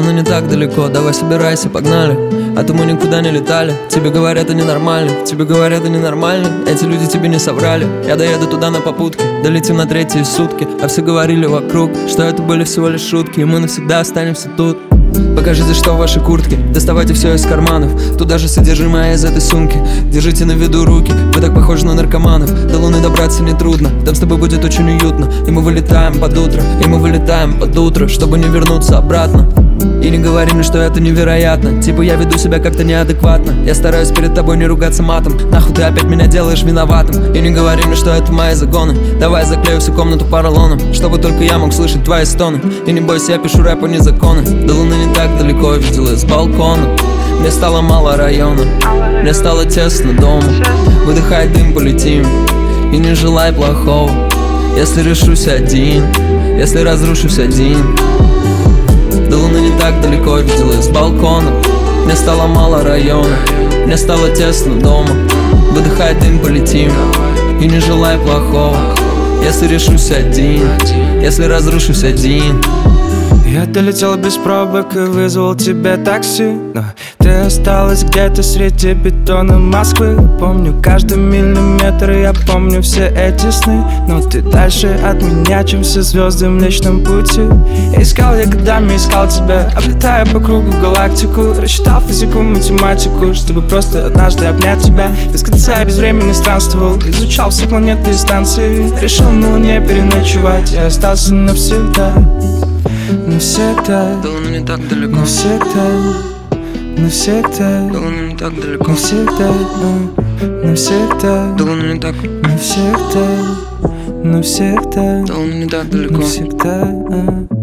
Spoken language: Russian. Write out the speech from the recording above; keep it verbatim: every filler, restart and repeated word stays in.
Луна не так далеко, давай собирайся, погнали. А то мы никуда не летали. Тебе говорят, они нормальны, тебе говорят, они нормальны. Эти люди тебе не соврали. Я доеду туда на попутке, долетим на третьи сутки. А все говорили вокруг, что это были всего лишь шутки, и мы навсегда останемся тут. Покажите, что в вашей куртке, доставайте все из карманов, туда же содержимое из этой сумки. Держите на виду руки, вы так похожи на наркоманов. До Луны добраться нетрудно, там с тобой будет очень уютно. И мы вылетаем под утро, и мы вылетаем под утро, чтобы не вернуться обратно. И не говори мне, что это невероятно. Типа я веду себя как-то неадекватно. Я стараюсь перед тобой не ругаться матом. Нахуй ты опять меня делаешь виноватым. И не говори мне, что это мои загоны. Давай я заклею всю комнату поролоном, чтобы только я мог слышать твои стоны. И не бойся, я пишу рэп, а не законы. До Луны не так далеко, я видел из балкона. Мне стало мало района, мне стало тесно дома. Выдыхай дым, полетим, и не желай плохого. Если решусь один, если разрушусь один. До Луны не так далеко, видел из балкона. Мне стало мало района, мне стало тесно дома. Выдыхай дым, полетим, и не желай плохого. Если решусь один, если разрушусь один. Я долетел без пробок и вызвал тебе такси, но ты осталась где-то среди бетона Москвы. Помню каждый миллиметр, я помню все эти сны. Но ты дальше от меня, чем все звезды в Млечном Пути. Искал я годами, искал тебя, облетая по кругу галактику. Рассчитал физику, математику, чтобы просто однажды обнять тебя. Без конца и без времени странствовал, изучал все планеты и станции. Решил на Луне переночевать и остался навсегда. Навсегда, До Луны не так далеко, навсегда, навсегда, до Луны не так далеко, навсегда, навсегда, до Луны не так, навсегда, навсегда, до Луны не так далеко. навсегда.